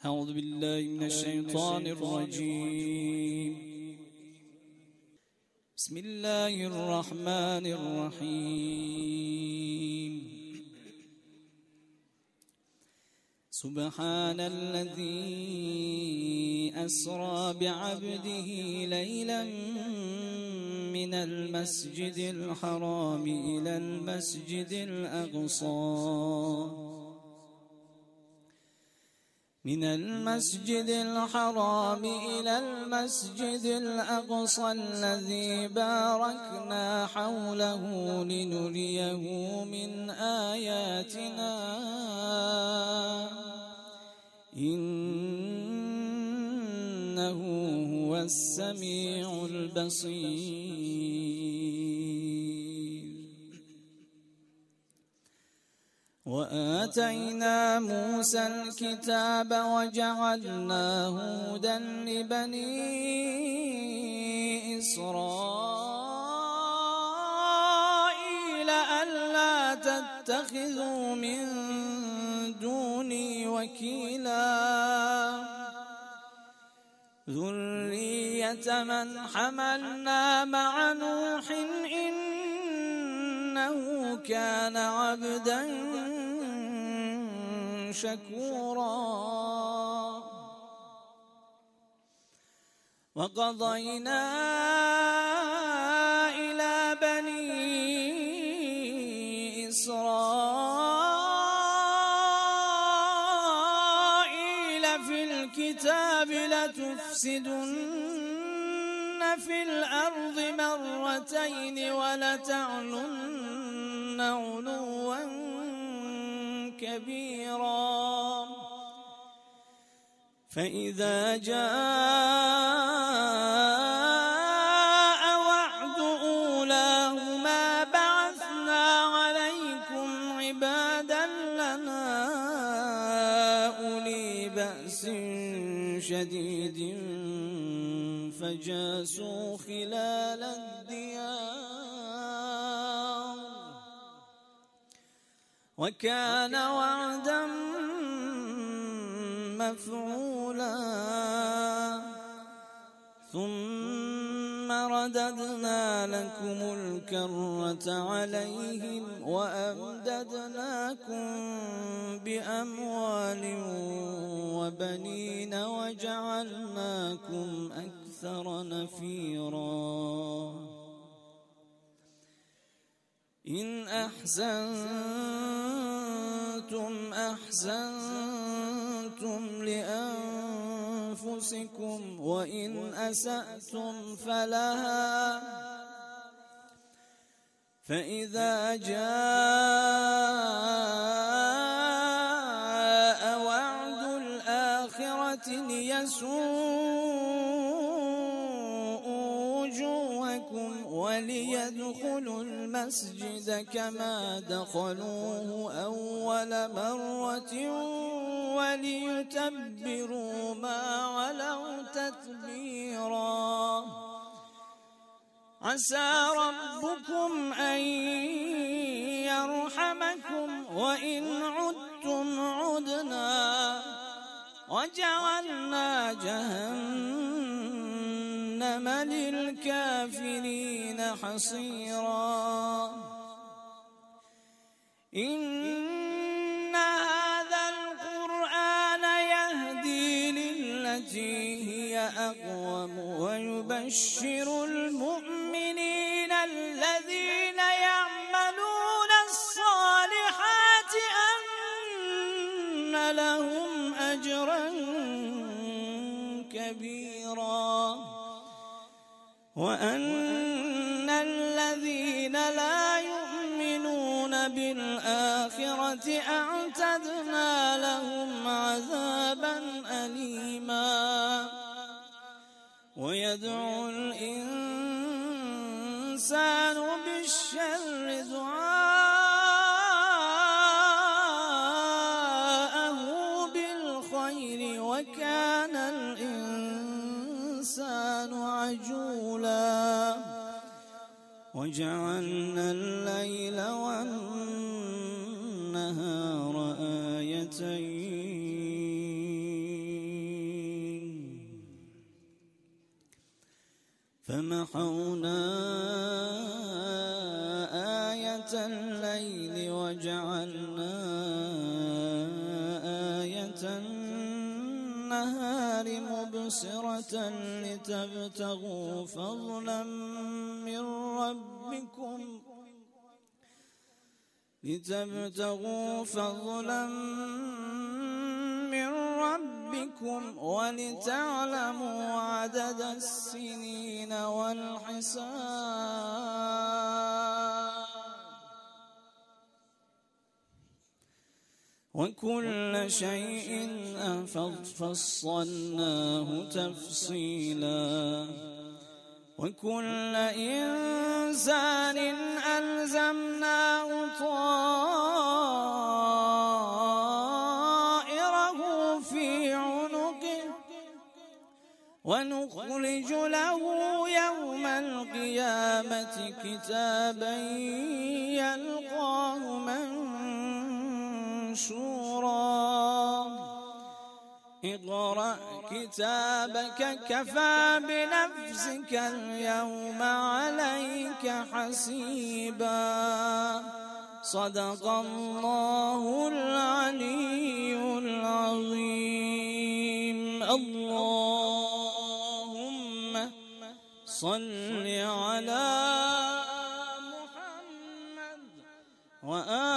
أعوذ بالله من الشيطان الرجيم. بسم الله الرحمن الرحيم. سبحان الذي أسرى بعبده ليلا من المسجد الحرام إلى المسجد الأقصى الذي باركنا حوله لنريه من آياتنا إنه هو السميع البصير. وآتينا موسى الكتاب وجعلناه هدى لبني إسرائيل ألا تتخذوا من دوني وكيلا ذرية من حملنا مع نوح إنه كان عبدا شكورا. وقضينا إلى بني إسرائيل في الكتاب لتفسدن في الأرض مرتين ولتعلن علوا كبيرا. فإذا جاء وعد أولاهما بعثنا عليكم عبادا لنا أولي بأس شديد فجاسوا خلال الديار وكان وعدا مفعولا. ثم رددنا لكم الكرة عليهم وأمددناكم بأموال وبنين وجعلناكم أكثر نفيرا. إن أحسنتم أحسنتم لأنفسكم وإن أسأتم فلها. فإذا جاء وعد الآخرة ليسوءوا وجوهكم وليدخلوا المسجد كما دخلوه أول مرة وليتبروا ما علوا تتبيرا. عسى ربكم أن يرحمكم وإن عدتم عدنا وجعلنا جهنم للكافرين حصيرا. إن هذا القرآن يهدي للتي هي أقوم ويبشر المؤمنين الذين يعملون الصالحات أن لهم أجرا كبيرا وأن الذين لا يؤمنون بالآخرة أعتدنا لهم عذابا أليما. ويدعو الإنسان بالشر دعاءه بالخير وكان الإنسان عجولا. وجعلنا الليل والنهار آيتين فمحونا آية الليل وجعلنا آية النهار مبصرة لتبتغوا فضلا من ربكم ولتعلموا عدد السنين والحساب وكل شيء فصلناه تفصيلا وكل إنسان ألزمناه طائره في عنقه ونخرج له يوم القيامة كتابا يلقاه منشورا اقرأ كتابك كفى بنفسك اليوم عليك حسيبا صدق الله العلي العظيم. اللهم صل على محمد وآله